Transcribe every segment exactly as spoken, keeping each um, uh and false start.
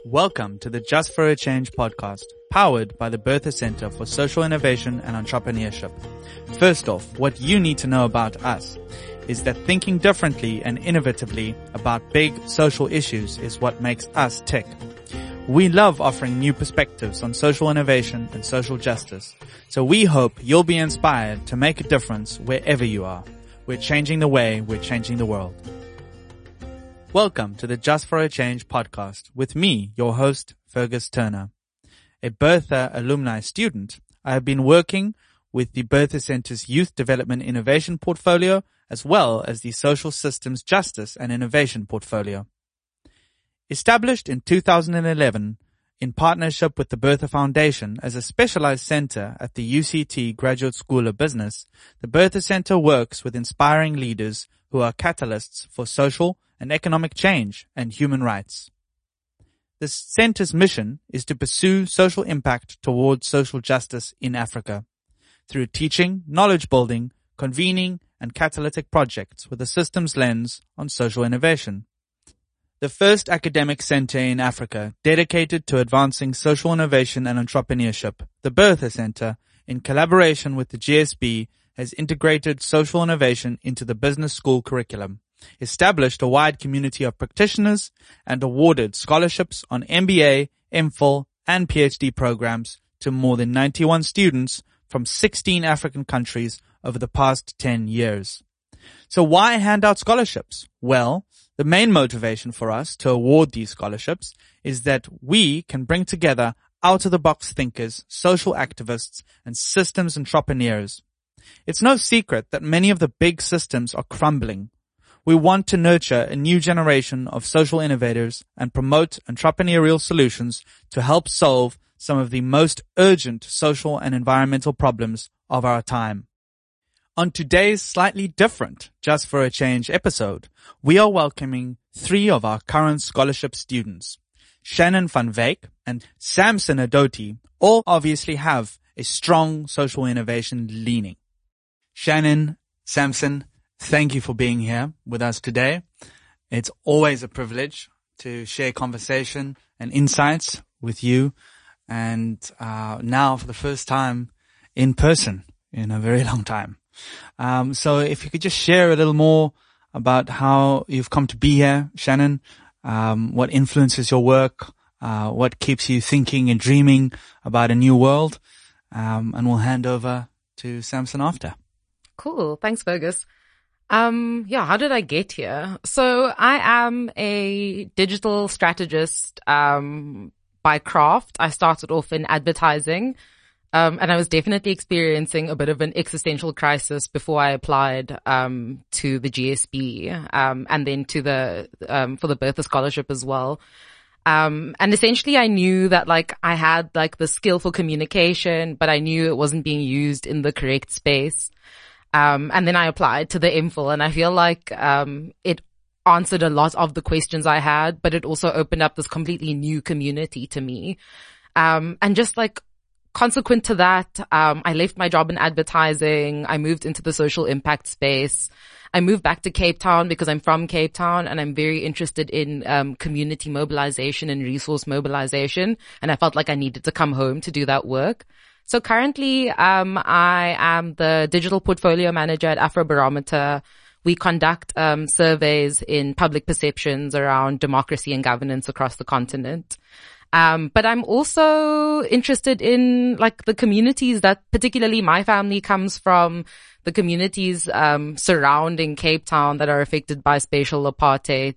Welcome to the Just for a Change podcast, powered by the Bertha Center for Social Innovation and Entrepreneurship. First off, what you need to know about us is that thinking differently and innovatively about big social issues is what makes us tick. We love offering new perspectives on social innovation and social justice, so we hope you'll be inspired to make a difference wherever you are. We're changing the way we're changing the world. Welcome to the Just for a Change podcast with me, your host, Fergus Turner. A Bertha alumni student, I have been working with the Bertha Center's Youth Development Innovation Portfolio as well as the Social Systems Justice and Innovation Portfolio. Established in two thousand eleven in partnership with the Bertha Foundation as a specialized center at the U C T Graduate School of Business, the Bertha Center works with inspiring leaders who are catalysts for social and economic change and human rights. The center's mission is to pursue social impact towards social justice in Africa through teaching, knowledge building, convening, and catalytic projects with a systems lens on social innovation. The first academic center in Africa dedicated to advancing social innovation and entrepreneurship, the Bertha Center, in collaboration with the G S B, has integrated social innovation into the business school curriculum, established a wide community of practitioners, and awarded scholarships on M B A, MPhil, and PhD programs to more than ninety-one students from sixteen African countries over the past ten years. So why hand out scholarships? Well, the main motivation for us to award these scholarships is that we can bring together out-of-the-box thinkers, social activists, and systems entrepreneurs. It's no secret that many of the big systems are crumbling. We want to nurture a new generation of social innovators and promote entrepreneurial solutions to help solve some of the most urgent social and environmental problems of our time. On today's slightly different Just for a Change episode, we are welcoming three of our current scholarship students. Shannon van Wyk and Samson Adoti all obviously have a strong social innovation leaning. Shannon, Samson, thank you for being here with us today. It's always a privilege to share conversation and insights with you, and uh now for the first time in person in a very long time. Um so if you could just share a little more about how you've come to be here, Shannon, um what influences your work, uh what keeps you thinking and dreaming about a new world, um and we'll hand over to Samson after. Cool. Thanks, Fergus. Um, yeah, how did I get here? So I am a digital strategist, um, by craft. I started off in advertising, um, and I was definitely experiencing a bit of an existential crisis before I applied, um, to the G S B, um, and then to the, um, for the Bertha Scholarship as well. Um, and essentially I knew that like I had like the skill for communication, but I knew it wasn't being used in the correct space. Um, and then I applied to the MPhil, and I feel like, um, it answered a lot of the questions I had, but it also opened up this completely new community to me. Um, and just like consequent to that, um, I left my job in advertising. I moved into the social impact space. I moved back to Cape Town because I'm from Cape Town and I'm very interested in, um, community mobilization and resource mobilization. And I felt like I needed to come home to do that work. So currently, um, I am the digital portfolio manager at Afrobarometer. We conduct, um, surveys in public perceptions around democracy and governance across the continent. Um, but I'm also interested in like the communities that particularly my family comes from, the communities, um, surrounding Cape Town that are affected by spatial apartheid.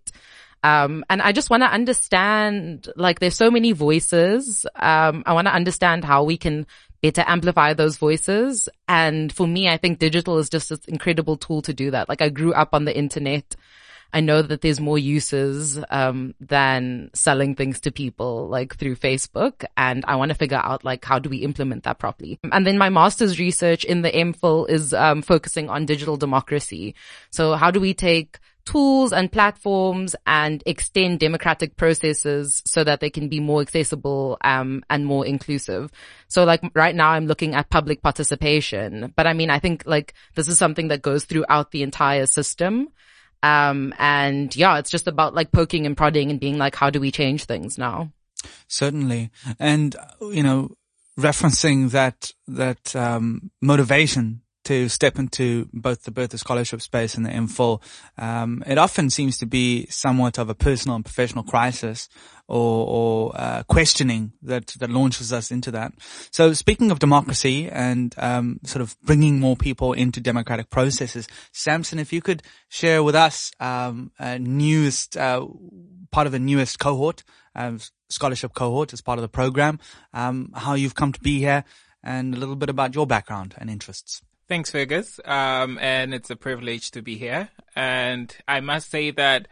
Um, and I just want to understand, like, there's so many voices. Um, I want to understand how we can better amplify those voices. And for me, I think digital is just this incredible tool to do that. Like, I grew up on the internet. I know that there's more uses, um, than selling things to people, like through Facebook. And I want to figure out, like, how do we implement that properly? And then my master's research in the MPhil is, um, focusing on digital democracy. So how do we take tools and platforms and extend democratic processes so that they can be more accessible, um, and more inclusive. So like right now I'm looking at public participation, but I mean, I think like this is something that goes throughout the entire system. Um, and yeah, it's just about like poking and prodding and being like, how do we change things now? Certainly. And, you know, referencing that, that, um, motivation to step into both the Bertha Scholarship space and the MPhil, um, it often seems to be somewhat of a personal and professional crisis or, or, uh, questioning that, that launches us into that. So speaking of democracy and, um, sort of bringing more people into democratic processes, Samson, if you could share with us, um, a newest, uh, part of the newest cohort, um, scholarship cohort as part of the program, um, how you've come to be here and a little bit about your background and interests. Thanks, Fergus. Um, and it's a privilege to be here. And I must say that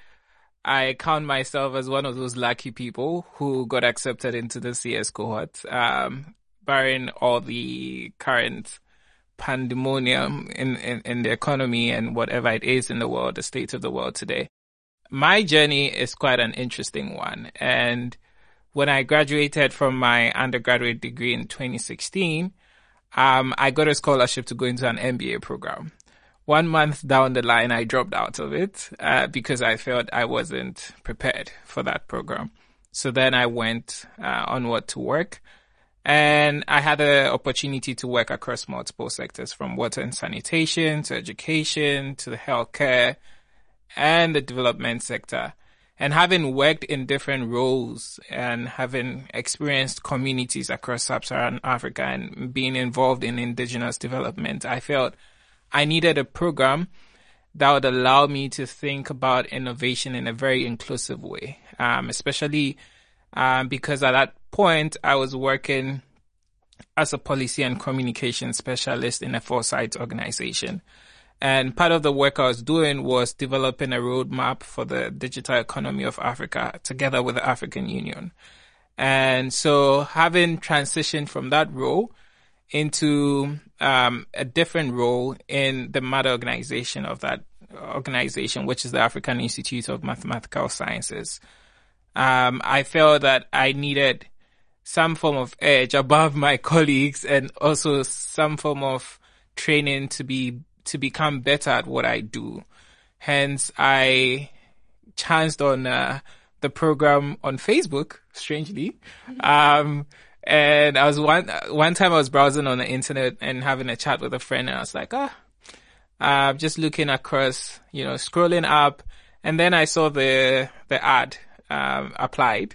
I count myself as one of those lucky people who got accepted into the C S cohort, um, barring all the current pandemonium in, in, in the economy and whatever it is in the world, the state of the world today. My journey is quite an interesting one. And when I graduated from my undergraduate degree in twenty sixteen, um, I got a scholarship to go into an M B A program. One month down the line, I dropped out of it, uh, because I felt I wasn't prepared for that program. So then I went, uh, onward to work, and I had the opportunity to work across multiple sectors, from water and sanitation to education to the healthcare and the development sector. And having worked in different roles and having experienced communities across sub-Saharan Africa and being involved in indigenous development, I felt I needed a program that would allow me to think about innovation in a very inclusive way, um, especially um, because at that point I was working as a policy and communication specialist in a foresight organization. And part of the work I was doing was developing a roadmap for the digital economy of Africa together with the African Union. And so having transitioned from that role into um, a different role in the mother organization of that organization, which is the African Institute of Mathematical Sciences, um, I felt that I needed some form of edge above my colleagues and also some form of training to be to become better at what I do. Hence, I chanced on uh, the program on Facebook, strangely. Um, and I was one, one time I was browsing on the internet and having a chat with a friend, and I was like, ah, uh, just looking across, you know, scrolling up. And then I saw the, the ad, um, applied.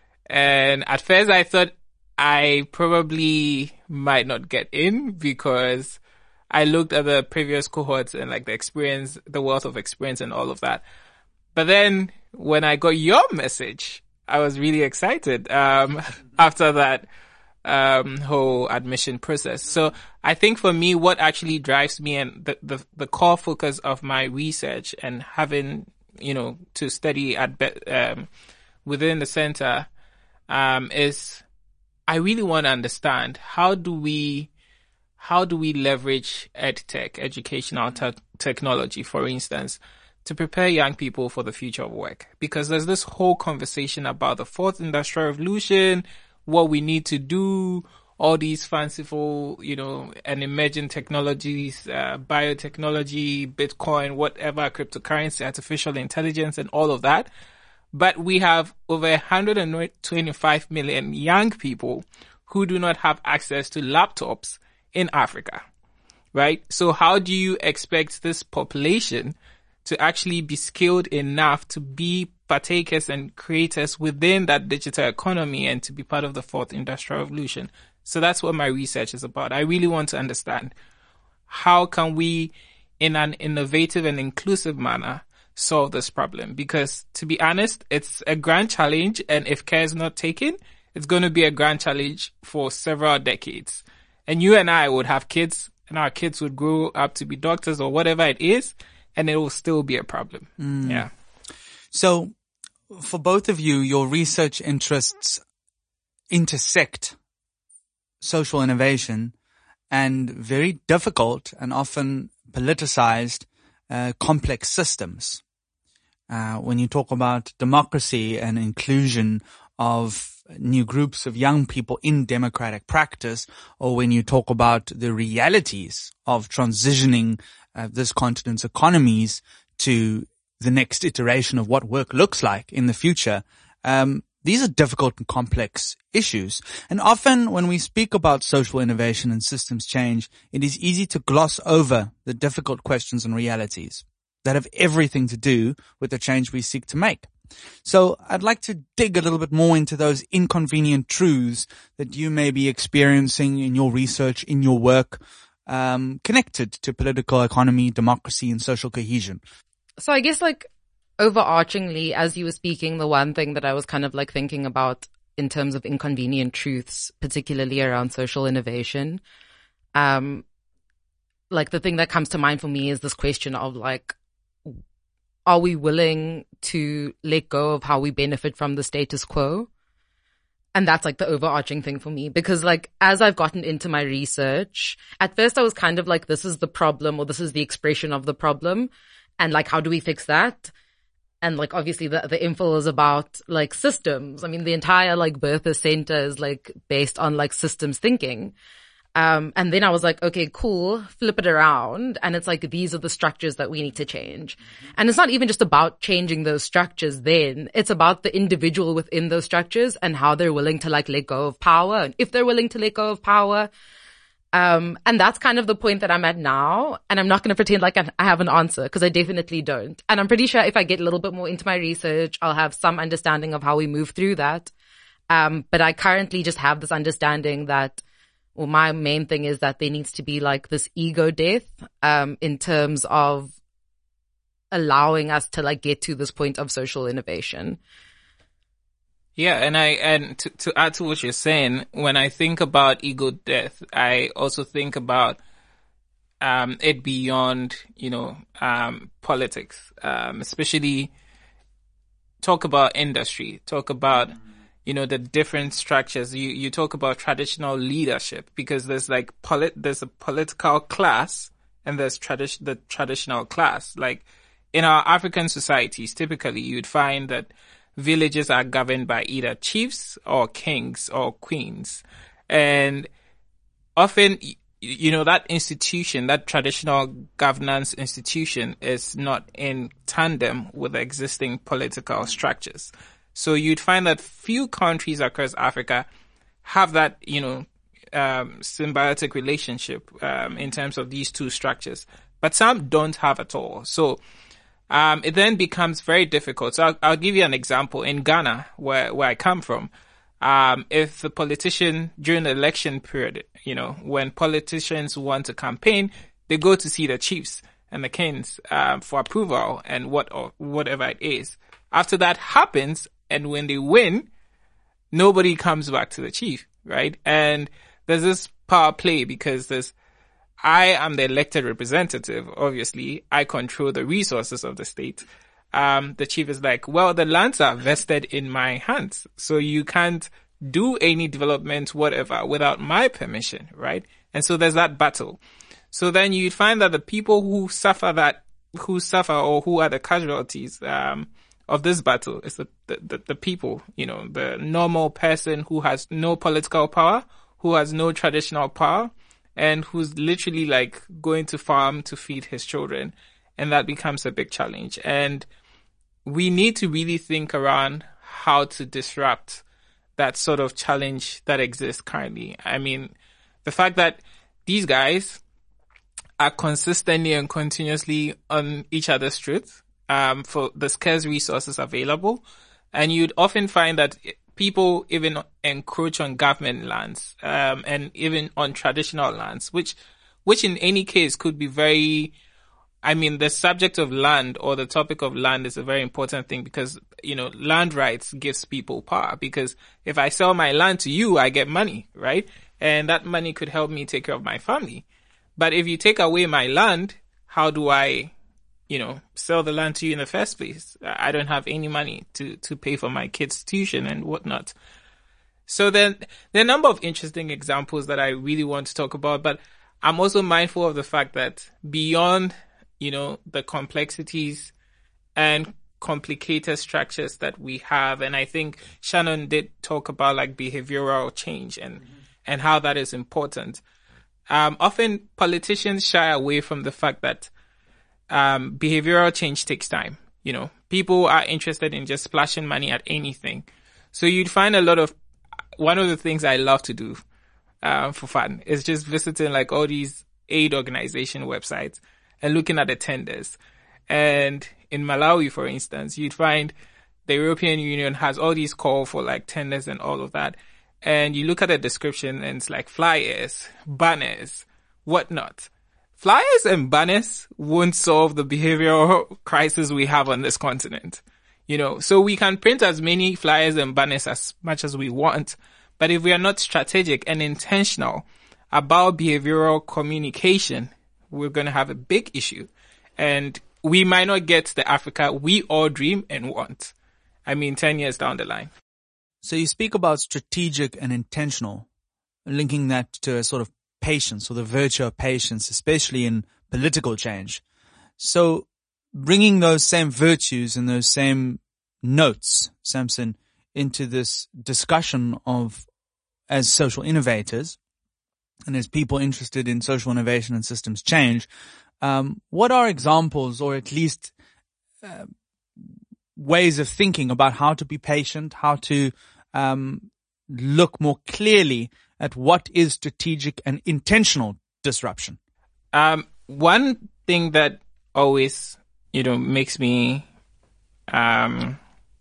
And at first I thought I probably might not get in because I looked at the previous cohorts and like the experience, the wealth of experience and all of that. But then when I got your message, I was really excited, um, after that, um, whole admission process. So I think for me, what actually drives me and the, the, the core focus of my research and having, you know, to study at, um, within the center, um, is I really want to understand how do we How do we leverage EdTech, educational te- technology, for instance, to prepare young people for the future of work? Because there's this whole conversation about the fourth industrial revolution, what we need to do, all these fanciful, you know, and emerging technologies, uh, biotechnology, Bitcoin, whatever, cryptocurrency, artificial intelligence, and all of that. But we have over one hundred twenty-five million young people who do not have access to laptops in Africa, right? So how do you expect this population to actually be skilled enough to be partakers and creators within that digital economy and to be part of the fourth industrial revolution? So that's what my research is about. I really want to understand how can we, in an innovative and inclusive manner, solve this problem? Because to be honest, it's a grand challenge, and if care is not taken, it's going to be a grand challenge for several decades. And you and I would have kids, and our kids would grow up to be doctors or whatever it is, and it will still be a problem. Mm. Yeah. So for both of you, your research interests intersect social innovation and very difficult and often politicized uh, complex systems. Uh, when you talk about democracy and inclusion of new groups of young people in democratic practice, or when you talk about the realities of transitioning uh, this continent's economies to the next iteration of what work looks like in the future, um, These are difficult and complex issues. And often when we speak about social innovation and systems change, it is easy to gloss over the difficult questions and realities that have everything to do with the change we seek to make. So I'd like to dig a little bit more into those inconvenient truths that you may be experiencing in your research, in your work, um, connected to political economy, democracy, and social cohesion. So I guess like overarchingly, as you were speaking, the one thing that I was kind of like thinking about in terms of inconvenient truths, particularly around social innovation, um, like the thing that comes to mind for me is this question of like, are we willing to let go of how we benefit from the status quo? And that's like the overarching thing for me, because like as I've gotten into my research, at first I was kind of like, this is the problem, or this is the expression of the problem. And like, how do we fix that? And like, obviously the, the info is about like systems. I mean, the entire like Bertha Center is like based on like systems thinking. Um, and then I was like, okay, cool, flip it around. And it's like, these are the structures that we need to change. And it's not even just about changing those structures then. It's about the individual within those structures and how they're willing to like let go of power. And if they're willing to let go of power. Um, and that's kind of the point that I'm at now. And I'm not going to pretend like I have an answer, because I definitely don't. And I'm pretty sure if I get a little bit more into my research, I'll have some understanding of how we move through that. Um, but I currently just have this understanding that, well, my main thing is that there needs to be like this ego death, um, in terms of allowing us to like get to this point of social innovation. Yeah, and I and to, to add to what you're saying, when I think about ego death, I also think about um, it beyond, you know, um, politics, um, especially talk about industry, talk about, you know, the different structures. You, you talk about traditional leadership, because there's like polit, there's a political class and there's tradi- the traditional class. Like in our African societies, typically you'd find that villages are governed by either chiefs or kings or queens. And often, you know, that institution, that traditional governance institution is not in tandem with the existing political structures. So you'd find that few countries across Africa have that, you know, um, symbiotic relationship, um, in terms of these two structures, but some don't have at all. So, um, it then becomes very difficult. So I'll, I'll give you an example. In Ghana, where, where I come from, um, if the politician during the election period, you know, when politicians want to campaign, they go to see the chiefs and the kings, um, for approval and what, or whatever it is. After that happens, and when they win, nobody comes back to the chief, right? And there's this power play, because there's, I am the elected representative. Obviously, I control the resources of the state. Um, the chief is like, well, the lands are vested in my hands, so you can't do any development, whatever, without my permission, right? And so there's that battle. So then you'd find that the people who suffer that, who suffer or who are the casualties, um, of this battle is the, the, the people, you know, the normal person who has no political power, who has no traditional power, and who's literally like going to farm to feed his children. And that becomes a big challenge. And we need to really think around how to disrupt that sort of challenge that exists currently. I mean, the fact that these guys are consistently and continuously on each other's throats, um, for the scarce resources available. And you'd often find that people even encroach on government lands, um, and even on traditional lands, which, which in any case could be very, I mean, the subject of land or the topic of land is a very important thing, because, you know, land rights gives people power, because if I sell my land to you, I get money, right? And that money could help me take care of my family. But if you take away my land, how do I, you know, sell the land to you in the first place? I don't have any money to, to pay for my kids' tuition and whatnot. So then there are a number of interesting examples that I really want to talk about, but I'm also mindful of the fact that beyond, you know, the complexities and complicated structures that we have, and I think Shannon did talk about like behavioral change and, mm-hmm. and how that is important. Um, often politicians shy away from the fact that Um, behavioral change takes time. You know, people are interested in just splashing money at anything. So you'd find a lot of, one of the things I love to do um, for fun is just visiting like all these aid organization websites and looking at the tenders. And in Malawi, for instance, you'd find the European Union has all these call for like tenders and all of that. And you look at the description and it's like flyers, banners, whatnot. Flyers and banners won't solve the behavioral crisis we have on this continent. You know, so we can print as many flyers and banners as much as we want. But if we are not strategic and intentional about behavioral communication, we're going to have a big issue. And we might not get the Africa we all dream and want. I mean, ten years down the line. So you speak about strategic and intentional, linking that to a sort of patience or the virtue of patience, especially in political change. So bringing those same virtues and those same notes, Samson, into this discussion of as social innovators and as people interested in social innovation and systems change, um, what are examples or at least uh, ways of thinking about how to be patient, how to um, look more clearly at what is strategic and intentional disruption? Um, one thing that always, you know, makes me um,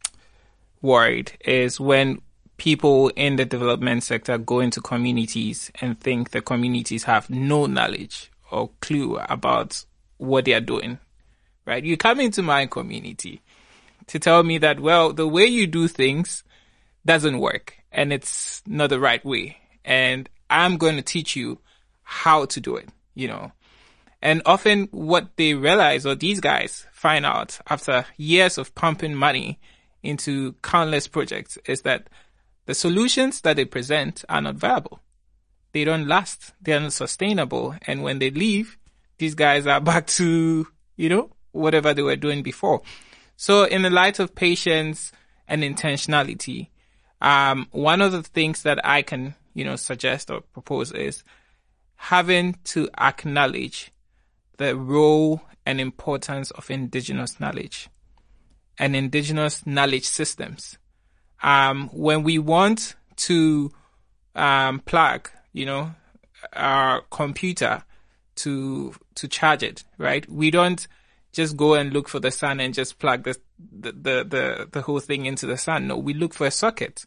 worried is when people in the development sector go into communities and think the communities have no knowledge or clue about what they are doing, right? You come into my community to tell me that, well, the way you do things doesn't work and it's not the right way. And I'm going to teach you how to do it, you know. And often what they realize, or these guys find out after years of pumping money into countless projects, is that the solutions that they present are not viable. They don't last. They are not sustainable. And when they leave, these guys are back to, you know, whatever they were doing before. So in the light of patience and intentionality, um, one of the things that I can, you know, suggest or propose is having to acknowledge the role and importance of indigenous knowledge and indigenous knowledge systems. Um, when we want to um, plug, you know, our computer to to charge it, right? We don't just go and look for the sun and just plug the the the the, the whole thing into the sun. No, we look for a socket.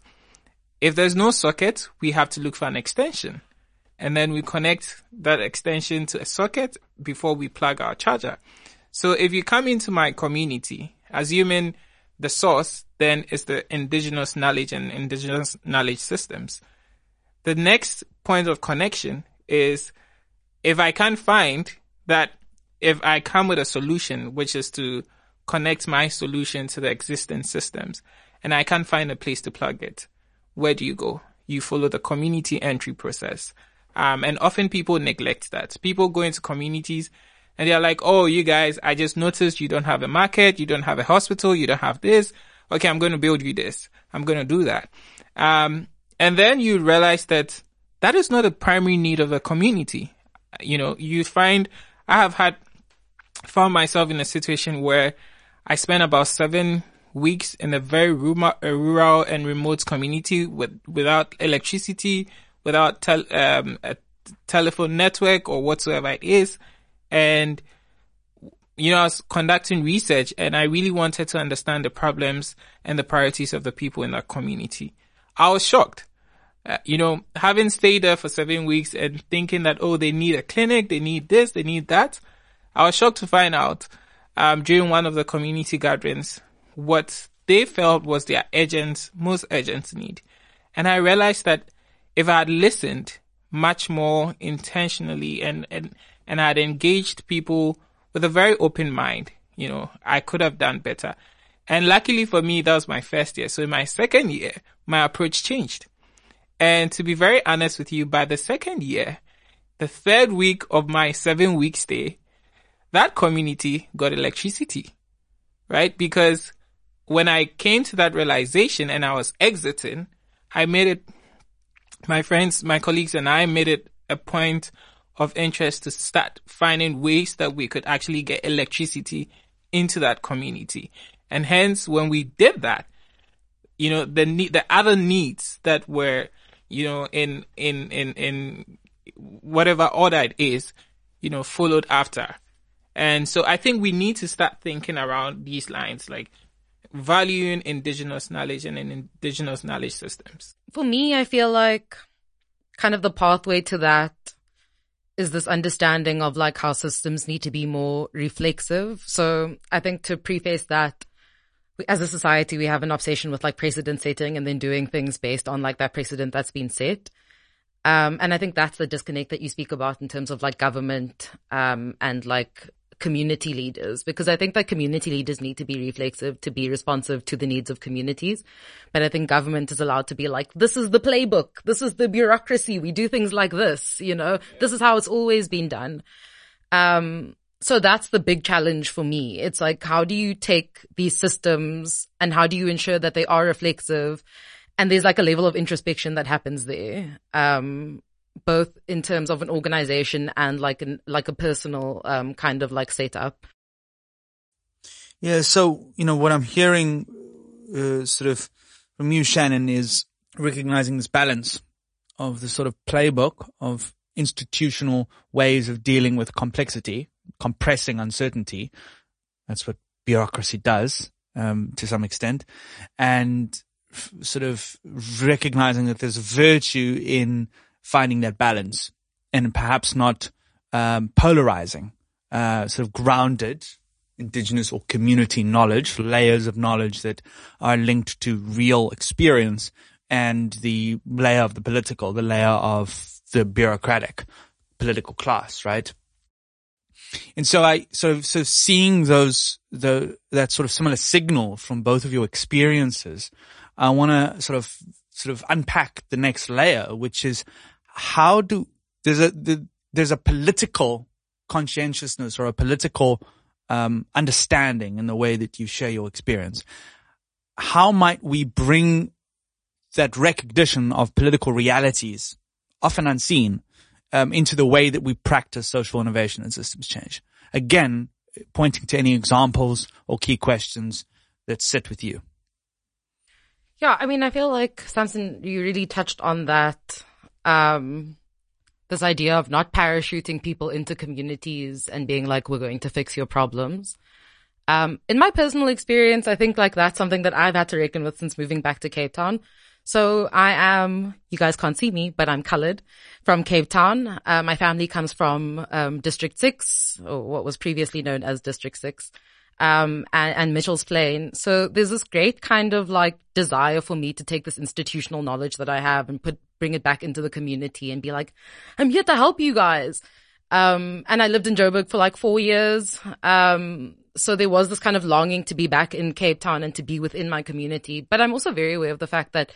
If there's no socket, we have to look for an extension. And then we connect that extension to a socket before we plug our charger. So if you come into my community, assuming the source then is the indigenous knowledge and indigenous knowledge systems, the next point of connection is if I can't find that, if I come with a solution, which is to connect my solution to the existing systems, and I can't find a place to plug it, where do you go? You follow the community entry process. Um, and often people neglect that. People go into communities and they're like, oh, you guys, I just noticed you don't have a market, you don't have a hospital, you don't have this. Okay, I'm going to build you this. I'm going to do that. Um, and then you realize that that is not a primary need of a community. You know, you find, I have had, found myself in a situation where I spent about seven weeks in a very rural, a rural and remote community with, without electricity, without tel- um, a telephone network or whatsoever it is. And, you know, I was conducting research and I really wanted to understand the problems and the priorities of the people in that community. I was shocked. Uh, you know, having stayed there for seven weeks and thinking that, oh, they need a clinic, they need this, they need that. I was shocked to find out, um, during one of the community gatherings, what they felt was their urgent, most urgent need. And I realized that if I had listened much more intentionally and, and, and I had engaged people with a very open mind, you know, I could have done better. And luckily for me, that was my first year. So in my second year, my approach changed. And to be very honest with you, by the second year, the third week of my seven week stay, that community got electricity, right? Because when I came to that realization and I was exiting, I made it, my friends, my colleagues and I made it a point of interest to start finding ways that we could actually get electricity into that community. And hence, when we did that, you know, the need, the other needs that were, you know, in, in, in, in whatever order it is, you know, followed after. And so I think we need to start thinking around these lines, like valuing indigenous knowledge and indigenous knowledge systems. For me, I feel like kind of the pathway to that is this understanding of like how systems need to be more reflexive. So I think to preface that, as a society, we have an obsession with like precedent setting and then doing things based on like that precedent that's been set. Um, and I think that's the disconnect that you speak about in terms of like government, um, and like community leaders, because I think that community leaders need to be reflexive to be responsive to the needs of communities. But I think government is allowed to be like, this is the playbook. This is the bureaucracy. We do things like this, you know, this is how it's always been done. Um, So that's the big challenge for me. It's like, how do you take these systems and how do you ensure that they are reflexive? And there's like a level of introspection that happens there, um, both in terms of an organization and like an, like a personal, um, kind of like setup. Yeah. So, you know, what I'm hearing, uh, sort of from you, Shannon, is recognizing this balance of the sort of playbook of institutional ways of dealing with complexity, compressing uncertainty. That's what bureaucracy does, um, to some extent, and f- sort of recognizing that there's virtue in finding that balance and perhaps not, um, polarizing, uh, sort of grounded indigenous or community knowledge, layers of knowledge that are linked to real experience, and the layer of the political, the layer of the bureaucratic political class, right? And so I, so, so seeing those, the, that sort of similar signal from both of your experiences, I want to sort of, sort of unpack the next layer, which is how do, there's a, the, there's a political conscientiousness or a political, um, understanding in the way that you share your experience. How might we bring that recognition of political realities, often unseen, Um, into the way that we practice social innovation and systems change? Again, pointing to any examples or key questions that sit with you. Yeah, I mean, I feel like, Samson, you really touched on that, um, this idea of not parachuting people into communities and being like, we're going to fix your problems. Um, in my personal experience, I think like that's something that I've had to reckon with since moving back to Cape Town. So I am, you guys can't see me, but I'm colored from Cape Town. Uh, my family comes from, um, District six, or what was previously known as District six, um, and, and Mitchell's Plain. So there's this great kind of like desire for me to take this institutional knowledge that I have and put, bring it back into the community and be like, I'm here to help you guys. Um, and I lived in Joburg for like four years. Um, so there was this kind of longing to be back in Cape Town and to be within my community. But I'm also very aware of the fact that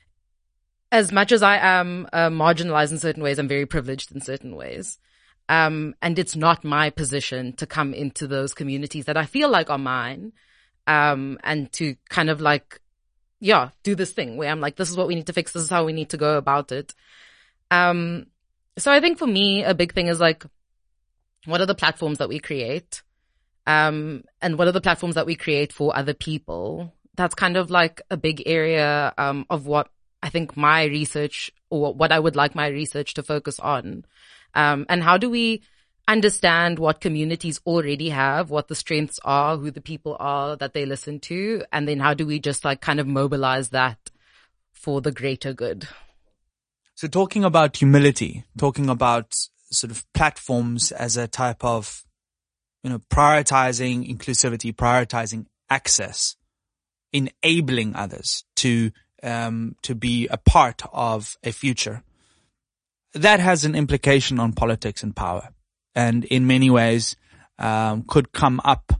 as much as I am uh, marginalized in certain ways, I'm very privileged in certain ways. Um, and it's not my position to come into those communities that I feel like are mine, um, and to kind of like, yeah, do this thing where I'm like, this is what we need to fix. This is how we need to go about it. Um, so I think for me, a big thing is like, what are the platforms that we create? Um, and what are the platforms that we create for other people? That's kind of like a big area, um, of what I think my research, or what I would like my research to focus on. Um, and how do we understand what communities already have, what the strengths are, who the people are that they listen to, and then how do we just like kind of mobilize that for the greater good? So talking about humility, talking about sort of platforms as a type of, you know, prioritizing inclusivity, prioritizing access, enabling others to, um, to be a part of a future. That has an implication on politics and power, and in many ways, um, could come up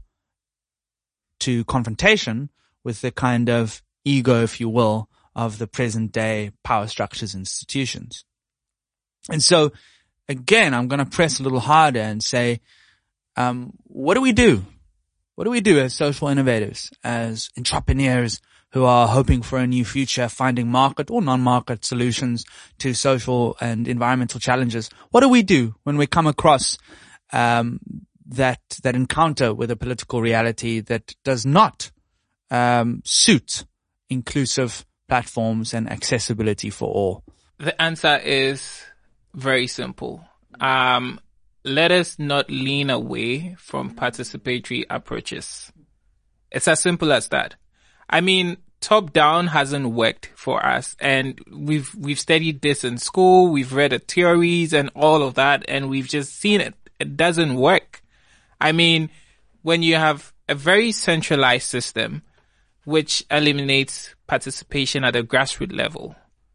to confrontation with the kind of ego, if you will, of the present day power structures and institutions. And so again, I'm going to press a little harder and say, um, what do we do? What do we do as social innovators, as entrepreneurs who are hoping for a new future, finding market or non-market solutions to social and environmental challenges? What do we do when we come across um, that that encounter with a political reality that does not um, suit inclusive platforms and accessibility for all? The answer is very simple. Um, let us not lean away from participatory approaches. It's as simple as that. I mean, top down hasn't worked for us, and we've we've studied this in school, we've read the theories and all of that, and we've just seen it. It doesn't work. I mean, when you have a very centralized system which eliminates participation at a grassroots level,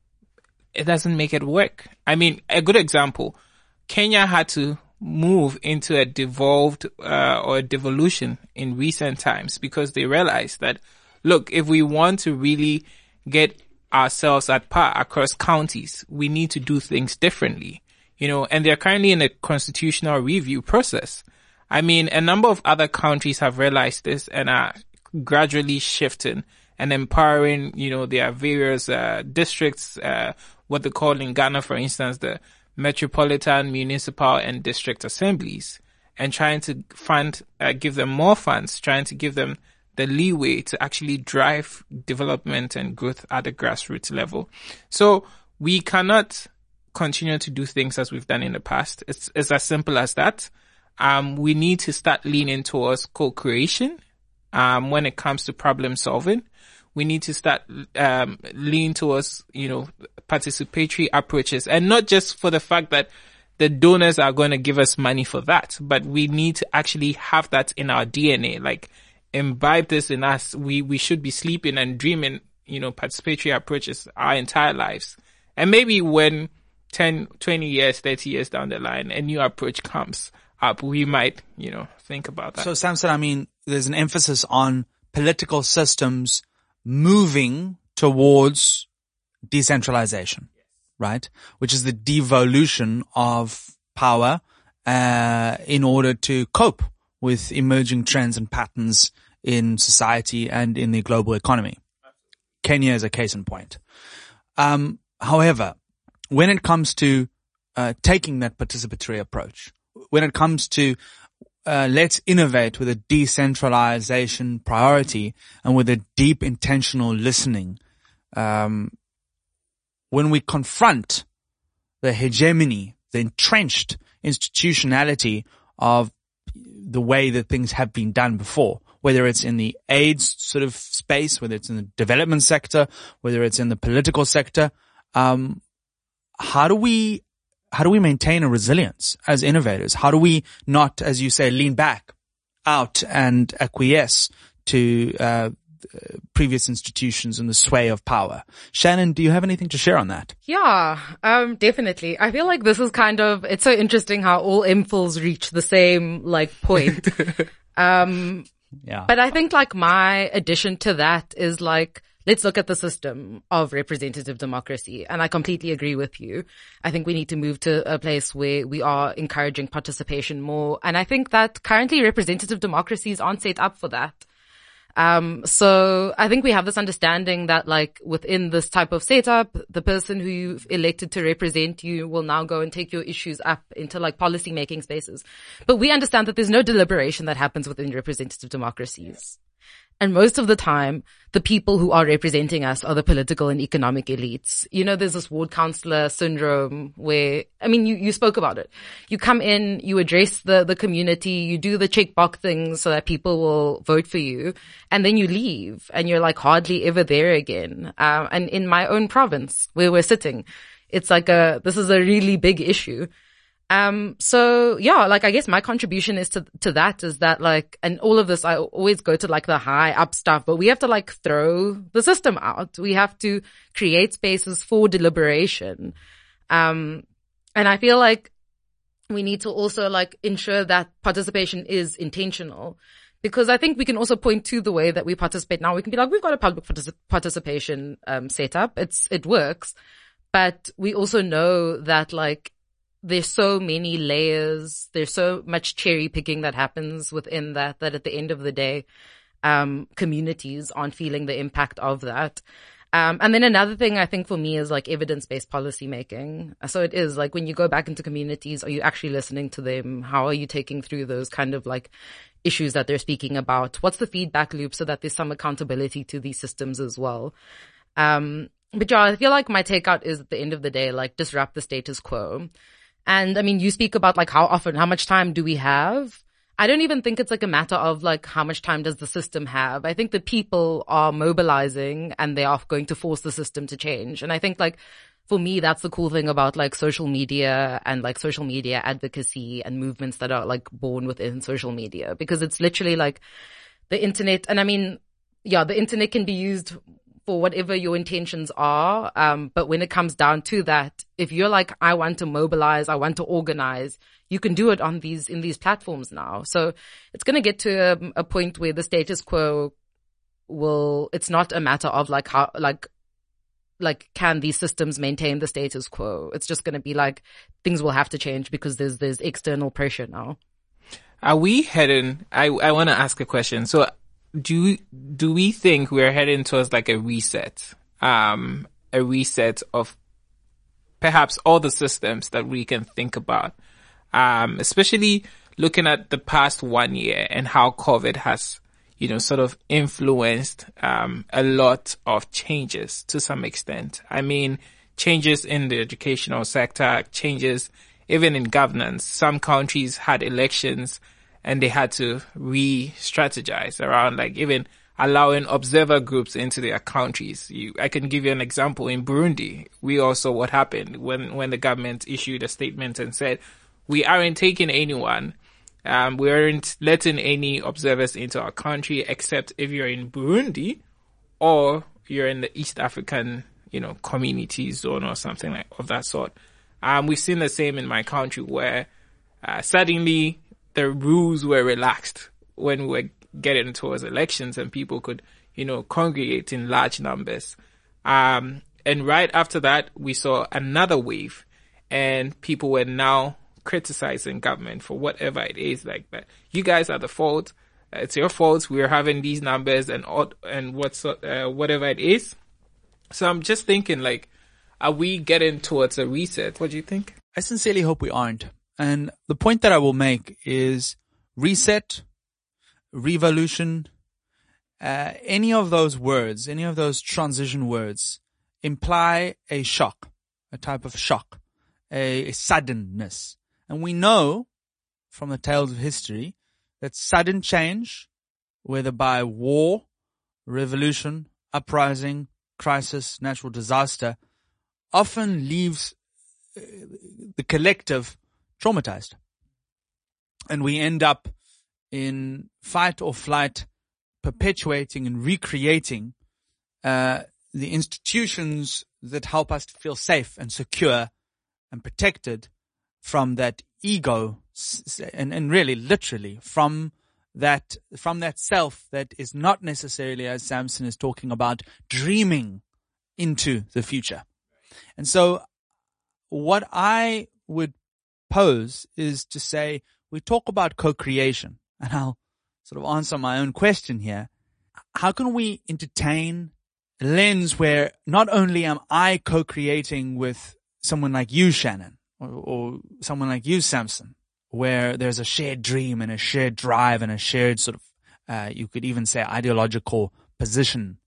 it doesn't make it work. I mean, a good example, Kenya had to move into a devolved uh, or a devolution in recent times because they realized that, look, if we want to really get ourselves at par across counties, we need to do things differently, you know, and they're currently in a constitutional review process. I mean, a number of other countries have realized this and are gradually shifting and empowering, you know, their various uh, districts, uh, what they call in Ghana, for instance, the metropolitan, municipal, and district assemblies, and trying to fund, uh, give them more funds, trying to give them the leeway to actually drive development and growth at the grassroots level. So we cannot continue to do things as we've done in the past. It's, it's as simple as that. Um, we need to start leaning towards co-creation, um, when it comes to problem solving. We need to start, um, lean towards, you know, participatory approaches, and not just for the fact that the donors are going to give us money for that, but we need to actually have that in our D N A, like imbibe this in us. We, we should be sleeping and dreaming, you know, participatory approaches our entire lives. And maybe when ten, twenty years, thirty years down the line, a new approach comes up, we might, you know, think about that. So Samson, I mean, there's an emphasis on political systems moving towards decentralization, right? Which is the devolution of power, uh, in order to cope with emerging trends and patterns in society and in the global economy. Kenya is a case in point. Um, however, when it comes to, uh, taking that participatory approach, when it comes to Uh, let's innovate with a decentralization priority and with a deep intentional listening. Um, when we confront the hegemony, the entrenched institutionality of the way that things have been done before, whether it's in the AIDS sort of space, whether it's in the development sector, whether it's in the political sector, um, how do we How do we maintain a resilience as innovators? How do we not, as you say, lean back out and acquiesce to uh previous institutions and the sway of power? Shannon, do you have anything to share on that? Yeah, um, definitely. I feel like this is kind of, it's so interesting how all M Phils reach the same, like, point. um, yeah. But I think, like, my addition to that is, like, let's look at the system of representative democracy. And I completely agree with you. I think we need to move to a place where we are encouraging participation more. And I think that currently representative democracies aren't set up for that. Um, so I think we have this understanding that, like, within this type of setup, the person who you've elected to represent you will now go and take your issues up into, like, policy making spaces. But we understand that there's no deliberation that happens within representative democracies. And most of the time, the people who are representing us are the political and economic elites. You know, there's this ward councillor syndrome where, I mean, you, you spoke about it. You come in, you address the, the community, you do the checkbox things so that people will vote for you, and then you leave and you're like hardly ever there again. Um, and in my own province where we're sitting, it's like a, this is a really big issue. Um, so yeah, like, I guess my contribution is to, to that is that, like, and all of this, I always go to, like, the high up stuff, but we have to, like, throw the system out. We have to create spaces for deliberation. Um, and I feel like we need to also, like, ensure that participation is intentional, because I think we can also point to the way that we participate now. We can be like, we've got a public particip- participation, um, setup. It's, it works, but we also know that, like, there's so many layers. There's so much cherry picking that happens within that, that at the end of the day, um, communities aren't feeling the impact of that. Um, and then another thing I think for me is like evidence-based policy making. So it is like when you go back into communities, are you actually listening to them? How are you taking through those kind of like issues that they're speaking about? What's the feedback loop so that there's some accountability to these systems as well? Um, but yeah, I feel like my takeout is at the end of the day, like disrupt the status quo. And I mean, you speak about like how often, how much time do we have? I don't even think it's like a matter of like how much time does the system have. I think the people are mobilizing and they are going to force the system to change. And I think like for me, that's the cool thing about like social media and like social media advocacy and movements that are like born within social media, because it's literally like the internet. And I mean, yeah, the internet can be used for whatever your intentions are. Um, but when it comes down to that, if you're like, I want to mobilize, I want to organize, you can do it on these, in these platforms now. So it's going to get to a, a point where the status quo will, it's not a matter of like how, like, like, can these systems maintain the status quo? It's just going to be like, things will have to change because there's, there's external pressure now. Are we heading, I, I want to ask a question. So do, do we think we're heading towards like a reset, um, a reset of perhaps all the systems that we can think about? Um, especially looking at the past one year and how COVID has, you know, sort of influenced, um, a lot of changes to some extent. I mean, changes in the educational sector, changes even in governance. Some countries had elections and they had to re-strategize around like even allowing observer groups into their countries. You, I can give you an example. In Burundi, we all saw what happened when, when the government issued a statement and said, we aren't taking anyone. Um, we aren't letting any observers into our country except if you're in Burundi or you're in the East African, you know, community zone or something like of that sort. Um, we've seen the same in my country where, uh, suddenly the rules were relaxed when we were getting towards elections and people could, you know, congregate in large numbers. Um, and right after that, we saw another wave and people were now criticizing government for whatever it is, like that. You guys are the fault. It's your fault. We're having these numbers and and what's uh, whatever it is. So I'm just thinking, like, are we getting towards a reset? What do you think? I sincerely hope we aren't. And the point that I will make is reset, revolution, uh, any of those words, any of those transition words imply a shock, a type of shock, a, a suddenness. And we know from the tales of history that sudden change, whether by war, revolution, uprising, crisis, natural disaster, often leaves the collective traumatized. And we end up in fight or flight, perpetuating and recreating uh, the institutions that help us to feel safe and secure and protected from that ego, and, and really literally from that, from that self that is not necessarily, as Samson is talking about, dreaming into the future. And so what I would pose is to say, we talk about co-creation, and I'll sort of answer my own question here. How can we entertain a lens where not only am I co-creating with someone like you, Shannon, Or, or someone like you, Samson, where there's a shared dream and a shared drive and a shared sort of, uh, you could even say ideological position.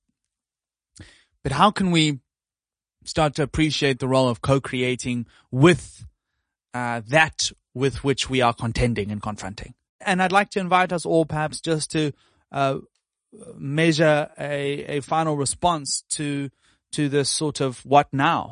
But how can we start to appreciate the role of co-creating with uh, that with which we are contending and confronting? And I'd like to invite us all perhaps just to uh, measure a, a final response to to this sort of what now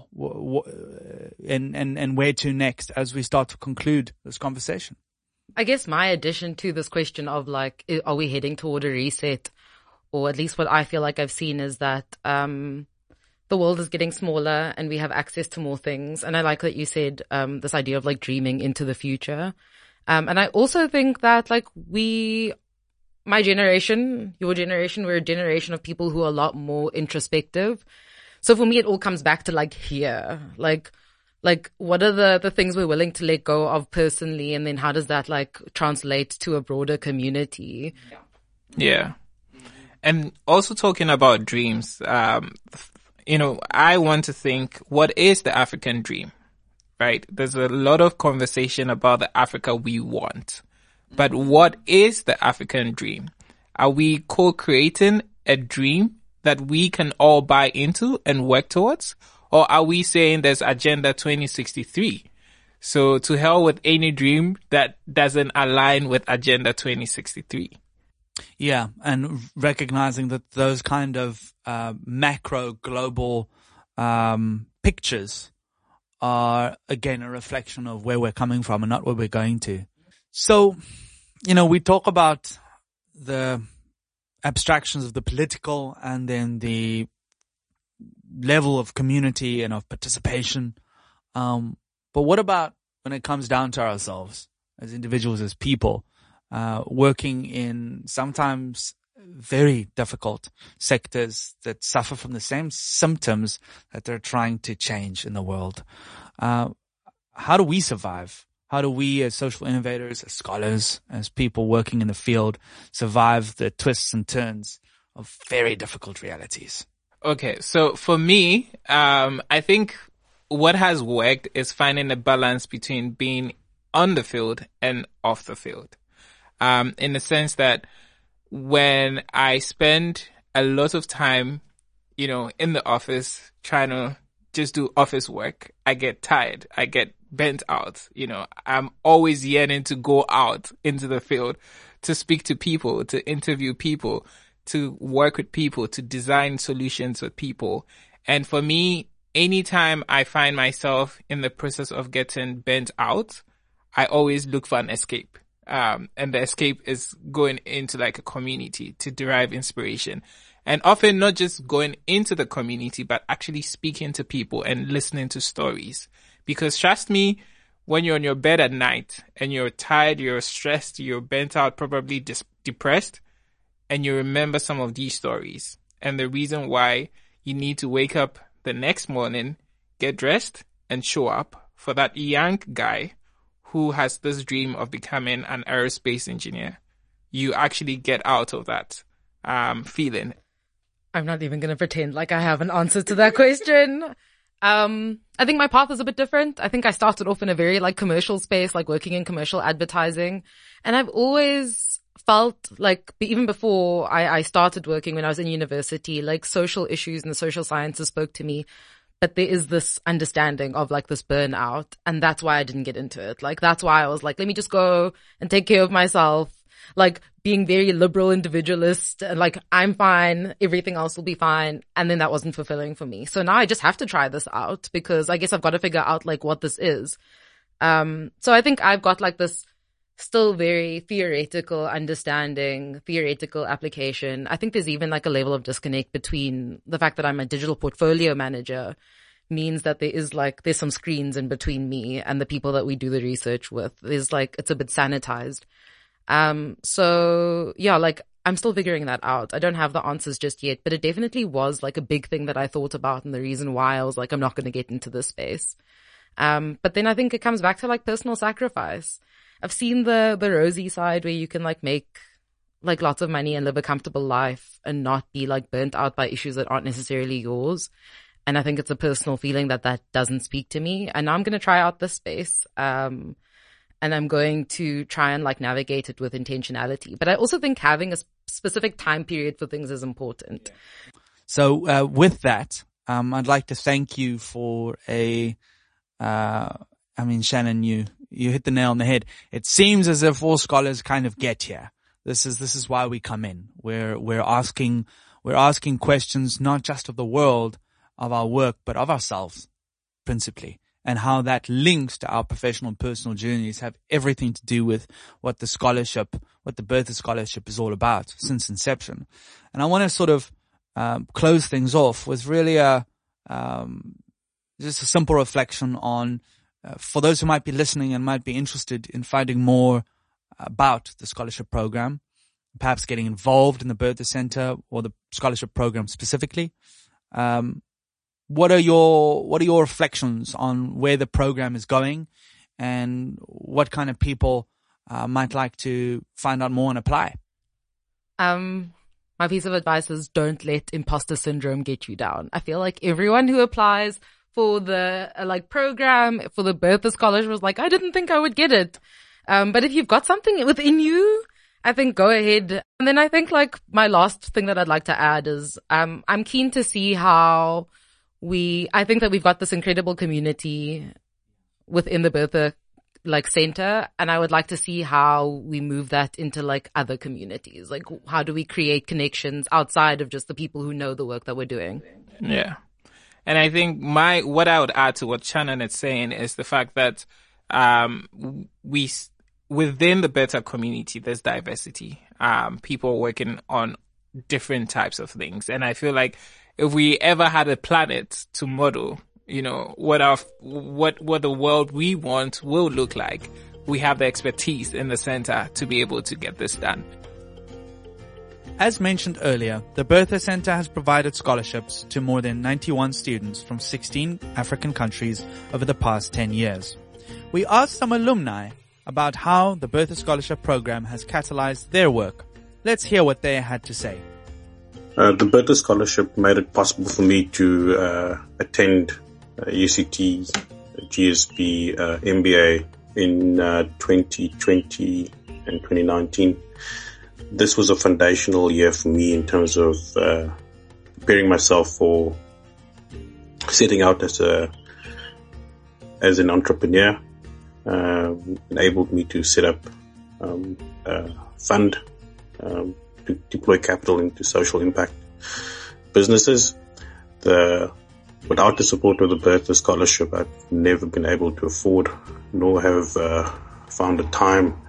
and, and, and where to next as we start to conclude this conversation. I guess my addition to this question of like, are we heading toward a reset? Or at least what I feel like I've seen is that, um, the world is getting smaller and we have access to more things. And I like that you said, um, this idea of like dreaming into the future. Um, and I also think that like we, my generation, your generation, we're a generation of people who are a lot more introspective. So for me, it all comes back to like here, like, like what are the, the things we're willing to let go of personally? And then how does that like translate to a broader community? Yeah. And also talking about dreams, um, you know, I want to think, what is the African dream, right? There's a lot of conversation about the Africa we want, but what is the African dream? Are we co-creating a dream that we can all buy into and work towards? Or are we saying there's Agenda twenty sixty-three? So to hell with any dream that doesn't align with Agenda twenty sixty-three. Yeah, and recognizing that those kind of uh, macro global um, pictures are, again, a reflection of where we're coming from and not where we're going to. So, you know, we talk about the abstractions of the political and then the level of community and of participation. Um, but what about when it comes down to ourselves as individuals, as people? Uh, working in sometimes very difficult sectors that suffer from the same symptoms that they're trying to change in the world. Uh, how do we survive? How do we as social innovators, as scholars, as people working in the field survive the twists and turns of very difficult realities? Okay. So for me, um, I think what has worked is finding a balance between being on the field and off the field. Um, in the sense that when I spend a lot of time, you know, in the office trying to just do office work, I get tired. I get burnt out. You know, I'm always yearning to go out into the field to speak to people, to interview people, to work with people, to design solutions with people. And for me, anytime I find myself in the process of getting burnt out, I always look for an escape. Um, and the escape is going into like a community to derive inspiration, and often not just going into the community, but actually speaking to people and listening to stories. Because trust me, when you're on your bed at night and you're tired, you're stressed, you're bent out, probably dis- depressed, and you remember some of these stories and the reason why you need to wake up the next morning, get dressed and show up for that young guy who has this dream of becoming an aerospace engineer, you actually get out of that um, feeling. I'm not even going to pretend like I have an answer to that question. Um, I think my path is a bit different. I think I started off in a very like commercial space, like working in commercial advertising. And I've always felt like even before I, I started working when I was in university, like social issues and the social sciences spoke to me. But there is this understanding of like this burnout, and that's why I didn't get into it. Like, that's why I was like, let me just go and take care of myself. Like being very liberal individualist and like, I'm fine. Everything else will be fine. And then that wasn't fulfilling for me. So now I just have to try this out because I guess I've got to figure out like what this is. Um, so I think I've got like this still very theoretical understanding, theoretical application. I think there's even like a level of disconnect between the fact that I'm a digital portfolio manager means that there is like, there's some screens in between me and the people that we do the research with. There's like, it's a bit sanitized. Um, so yeah, like I'm still figuring that out. I don't have the answers just yet, but it definitely was like a big thing that I thought about and the reason why I was like, I'm not going to get into this space. Um, but then I think it comes back to like personal sacrifice. I've seen the, the rosy side where you can like make like lots of money and live a comfortable life and not be like burnt out by issues that aren't necessarily yours. And I think it's a personal feeling that that doesn't speak to me. And now I'm going to try out this space. Um, and I'm going to try and like navigate it with intentionality. But I also think having a specific time period for things is important. So, uh, with that, um, I'd like to thank you for a, uh, I mean, Shannon, you, you hit the nail on the head. It seems as if all scholars kind of get here. This is, this is why we come in. We're, we're asking, we're asking questions, not just of the world, of our work, but of ourselves, principally, and how that links to our professional and personal journeys have everything to do with what the scholarship, what the Bertha Scholarship is all about since inception. And I want to sort of, um, close things off with really a, um, just a simple reflection on, Uh, for those who might be listening and might be interested in finding more about the scholarship program, perhaps getting involved in the Bertha Center or the scholarship program specifically, um, what are your what are your reflections on where the program is going, and what kind of people uh, might like to find out more and apply? Um, my piece of advice is don't let imposter syndrome get you down. I feel like everyone who applies for the uh, like program, for the Bertha Scholarship was like, I didn't think I would get it. Um, but if you've got something within you, I think go ahead. And then I think like my last thing that I'd like to add is, um, I'm keen to see how we, I think that we've got this incredible community within the Bertha like center, and I would like to see how we move that into like other communities. Like, how do we create connections outside of just the people who know the work that we're doing? Yeah. And I think my, what I would add to what Shannon is saying is the fact that, um, we, within the Bertha community, there's diversity. Um, people working on different types of things. And I feel like if we ever had a planet to model, you know, what our, what, what the world we want will look like, we have the expertise in the center to be able to get this done. As mentioned earlier, the Bertha Center has provided scholarships to more than ninety-one students from sixteen African countries over the past ten years. We asked some alumni about how the Bertha Scholarship Program has catalyzed their work. Let's hear what they had to say. Uh, the Bertha Scholarship made it possible for me to uh, attend uh, U C T, G S B, uh, M B A in uh, twenty twenty and twenty nineteen. This was a foundational year for me in terms of uh, preparing myself for setting out as a as an entrepreneur. Uh, enabled me to set up um, a fund um, to deploy capital into social impact businesses. The Without the support of the Bertha Scholarship, I've never been able to afford nor have uh, found the time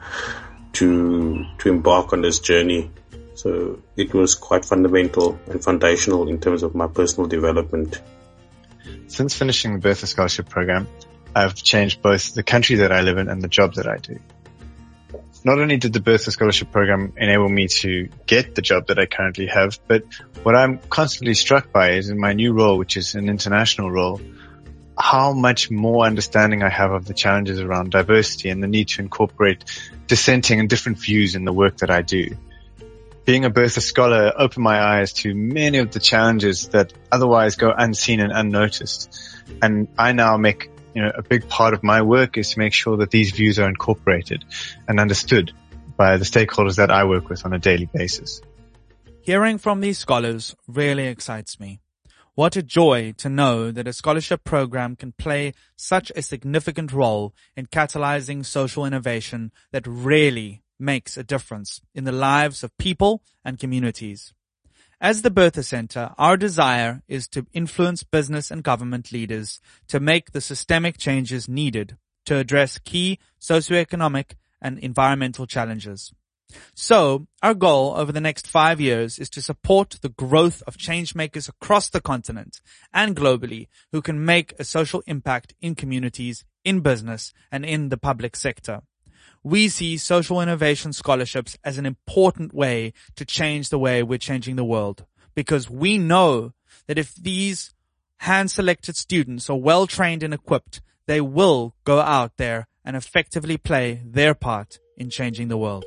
to to embark on this journey. So it was quite fundamental and foundational in terms of my personal development. Since finishing the Bertha Scholarship Program, I've changed both the country that I live in and the job that I do. Not only did the Bertha Scholarship Program enable me to get the job that I currently have, but what I'm constantly struck by is in my new role, which is an international role, how much more understanding I have of the challenges around diversity and the need to incorporate dissenting and different views in the work that I do. Being a Bertha Scholar opened my eyes to many of the challenges that otherwise go unseen and unnoticed. And I now make You know, a big part of my work is to make sure that these views are incorporated and understood by the stakeholders that I work with on a daily basis. Hearing from these scholars really excites me. What a joy to know that a scholarship program can play such a significant role in catalyzing social innovation that really makes a difference in the lives of people and communities. As the Bertha Center, our desire is to influence business and government leaders to make the systemic changes needed to address key socioeconomic and environmental challenges. So, our goal over the next five years is to support the growth of changemakers across the continent and globally who can make a social impact in communities, in business, and in the public sector. We see social innovation scholarships as an important way to change the way we're changing the world, because we know that if these hand-selected students are well-trained and equipped, they will go out there and effectively play their part in changing the world.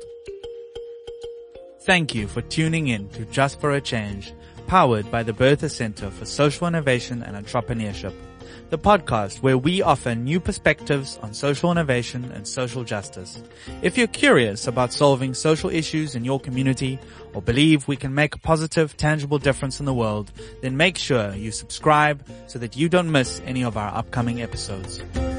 Thank you for tuning in to Just for a Change, powered by the Bertha Center for Social Innovation and Entrepreneurship, the podcast where we offer new perspectives on social innovation and social justice. If you're curious about solving social issues in your community or believe we can make a positive, tangible difference in the world, then make sure you subscribe so that you don't miss any of our upcoming episodes.